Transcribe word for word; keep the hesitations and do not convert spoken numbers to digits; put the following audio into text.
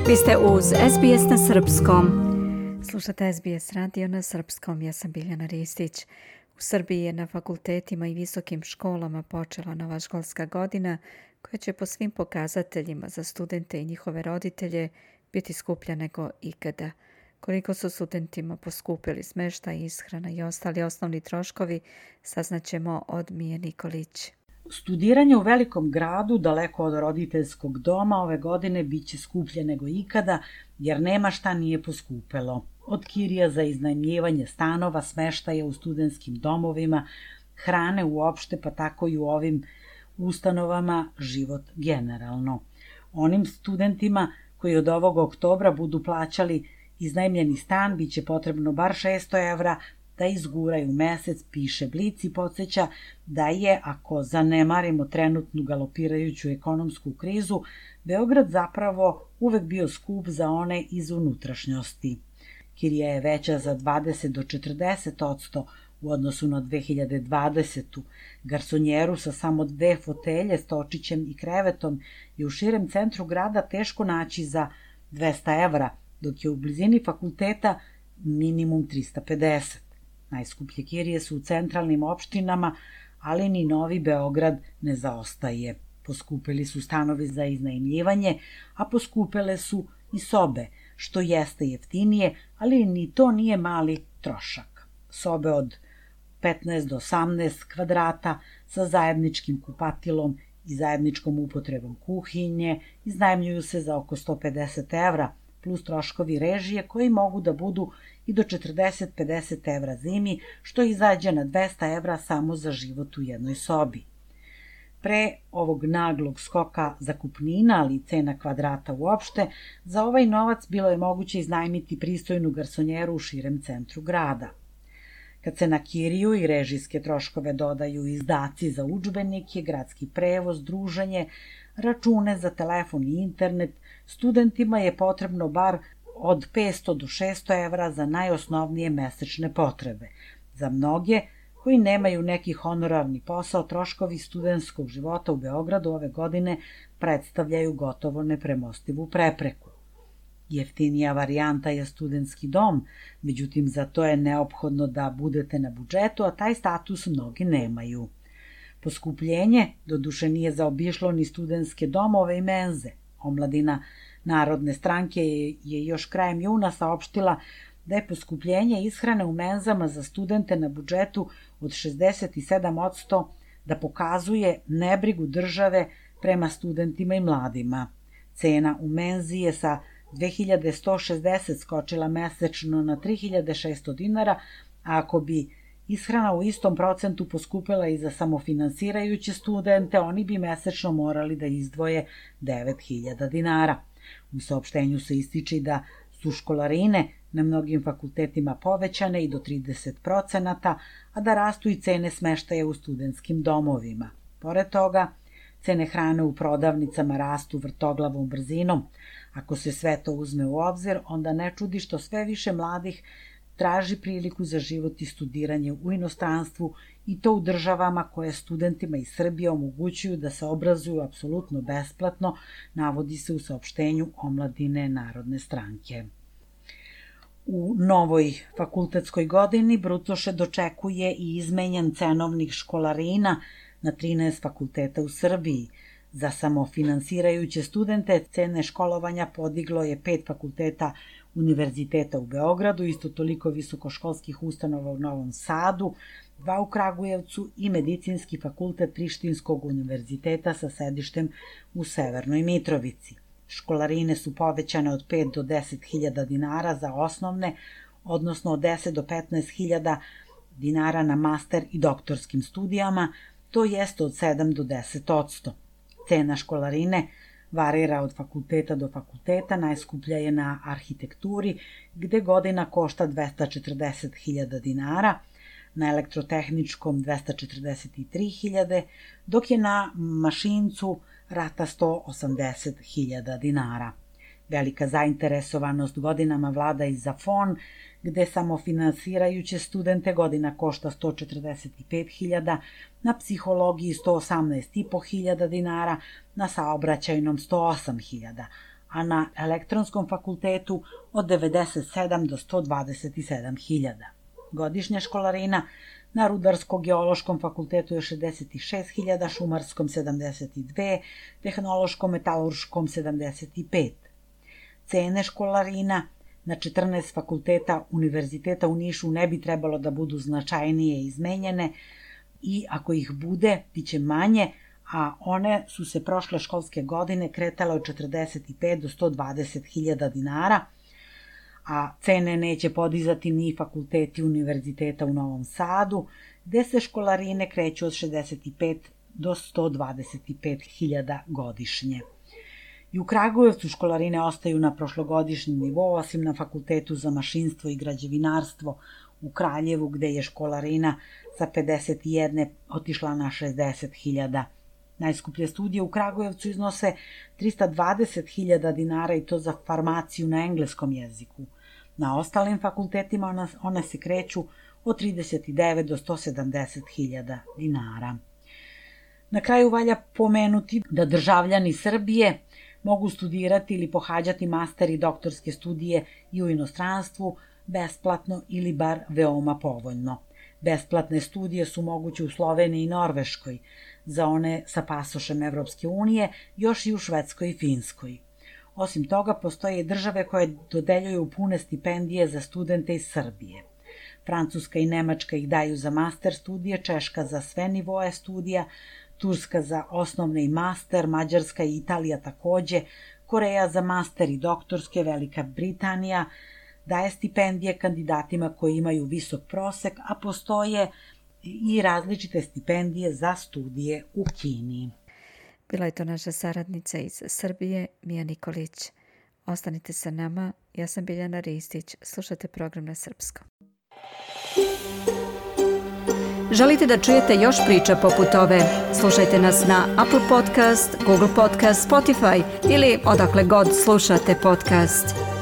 Vi ste uz S B S na srpskom. Slušate S B S radio na srpskom. Ja sam Biljana Ristić. U Srbiji je na fakultetima i visokim školama počela nova školska godina koja će po svim pokazateljima za studente i njihove roditelje biti skuplja nego ikada. Koliko su studentima poskupili smještaj, ishrana i ostali osnovni troškovi, saznaćemo od Mije Nikolić. Studiranje u velikom gradu, daleko od roditeljskog doma, ove godine bit će skuplje nego ikada, jer nema šta nije poskupelo. Od kirija za iznajmljivanje stanova, smeštaja u studentskim domovima, hrane uopšte, pa tako i u ovim ustanovama, život generalno. Onim studentima koji od ovog oktobra budu plaćali iznajmljeni stan, bit će potrebno bar šesto evra da izguraju mesec, piše Blic i podsjeća da je, ako zanemarimo trenutnu galopirajuću ekonomsku krizu, Beograd zapravo uvek bio skup za one iz unutrašnjosti. Kirija je veća za dvadeset do četrdeset odsto u odnosu na dve hiljade dvadesetu. Garsonjeru sa samo dve fotelje, stočićem i krevetom je u širem centru grada teško naći za dvesta evra, dok je u blizini fakulteta minimum trista pedeset. Najskuplje kirije su u centralnim opštinama, ali ni Novi Beograd ne zaostaje. Poskupili su stanovi za iznajmljivanje, a poskupele su i sobe, što jeste jeftinije, ali ni to nije mali trošak. Sobe od petnaest do osamnaest kvadrata sa zajedničkim kupatilom i zajedničkom upotrebom kuhinje iznajmljuju se za oko sto pedeset evra, plus troškovi režije koji mogu da budu i do četrdeset do pedeset evra zimi, što izađe na dvesta evra samo za život u jednoj sobi. Pre ovog naglog skoka zakupnina, ali i cena kvadrata uopšte, za ovaj novac bilo je moguće iznajmiti pristojnu garsonjeru u širem centru grada. Kad se na kiriju i režijske troškove dodaju izdaci za udžbenike, gradski prevoz, druženje, račune za telefon i internet, studentima je potrebno bar od petsto do šesto evra za najosnovnije mesečne potrebe. Za mnoge koji nemaju neki honorarni posao, troškovi studentskog života u Beogradu ove godine predstavljaju gotovo nepremostivu prepreku. Jeftinija varijanta je studentski dom, međutim za to je neophodno da budete na budžetu, a taj status mnogi nemaju. Poskupljenje doduše nije zaobišlo ni studentske domove i menze. Omladina Narodne stranke je još krajem juna saopštila da je poskupljenje ishrane u menzama za studente na budžetu od šezdeset sedam odsto da pokazuje nebrigu države prema studentima i mladima. Cena u menzi je sa dve hiljade sto šezdeset skočila mesečno na tri hiljade šesto dinara, a ako bi ishrana u istom procentu poskupela i za samofinansirajuće studente, oni bi mesečno morali da izdvoje devet hiljada dinara. U saopštenju se ističe da su školarine na mnogim fakultetima povećane i do trideset procenata, a da rastu i cene smeštaja u studentskim domovima. Pored toga, cene hrane u prodavnicama rastu vrtoglavom brzinom. Ako se sve to uzme u obzir, onda ne čudi što sve više mladih traži priliku za život i studiranje u inostranstvu i to u državama koje studentima iz Srbije omogućuju da se obrazuju apsolutno besplatno, navodi se u saopštenju Omladine Narodne stranke. U novoj fakultetskoj godini Brucoše dočekuje i izmenjen cenovnik školarina na trinaest fakulteta u Srbiji. Za samofinansirajuće studente cene školovanja podiglo je pet fakulteta univerziteta u Beogradu, isto toliko visokoškolskih ustanova u Novom Sadu, dva u Kragujevcu i Medicinski fakultet Prištinskog univerziteta sa sedištem u Severnoj Mitrovici. Školarine su povećane od pet do deset hiljada dinara za osnovne, odnosno od deset do petnaest hiljada dinara na master i doktorskim studijama, to jeste od sedam do deset odsto. Cena školarine varira od fakulteta do fakulteta, najskuplja je na arhitekturi, gde godina košta dvesta četrdeset hiljada dinara, na elektrotehničkom dvesta četrdeset tri hiljade, dok je na mašincu rata sto osamdeset hiljada dinara. Velika zainteresovanost godinama vlada i za fon, gde samofinansirajuće studente godina košta sto četrdeset pet hiljada, na psihologiji sto osamnaest i po hiljada dinara, na saobraćajnom sto osam hiljada, a na elektronskom fakultetu od devedeset sedam do sto dvadeset sedam hiljada. Godišnja školarina na Rudarsko-geološkom fakultetu je šezdeset šest hiljada, Šumarskom sedamdeset dve, Tehnološkom, Metalurškom sedamdeset pet. Cene školarina na četrnaest fakulteta Univerziteta u Nišu ne bi trebalo da budu značajnije izmenjene i ako ih bude, biće manje, a one su se prošle školske godine kretale od četrdeset pet do sto dvadeset hiljada dinara, a cene neće podizati ni fakulteti Univerziteta u Novom Sadu, gde se školarine kreću od šezdeset pet do sto dvadeset pet hiljada godišnje. I u Kragujevcu školarine ostaju na prošlogodišnjem nivou, osim na Fakultetu za mašinstvo i građevinarstvo u Kraljevu, gde je školarina sa pedeset jedan otišla na šezdeset hiljada. Najskuplje studije u Kragujevcu iznose trista dvadeset hiljada dinara i to za farmaciju na engleskom jeziku. Na ostalim fakultetima one, one se kreću od trideset devet do sto sedamdeset hiljada dinara. Na kraju valja pomenuti da državljani Srbije mogu studirati ili pohađati master i doktorske studije i u inostranstvu besplatno ili bar veoma povoljno. Besplatne studije su moguće u Sloveniji i Norveškoj, za one sa pasošem Evropske unije, još i u Švedskoj i Finskoj. Osim toga, postoje i države koje dodeljuju pune stipendije za studente iz Srbije. Francuska i Nemačka ih daju za master studije, Češka za sve nivoe studija, Turska za osnovne i master, Mađarska i Italija takođe, Koreja za master i doktorske, Velika Britanija daje stipendije kandidatima koji imaju visok prosek, a postoje i različite stipendije za studije u Kini. Bila je to naša saradnica iz Srbije, Mija Nikolić. Ostanite sa nama, ja sam Biljana Ristić, slušate program na srpskom. Želite da čujete još priča poput ove? Slušajte nas na Apple Podcast, Google Podcast, Spotify ili odakle god slušate podcast.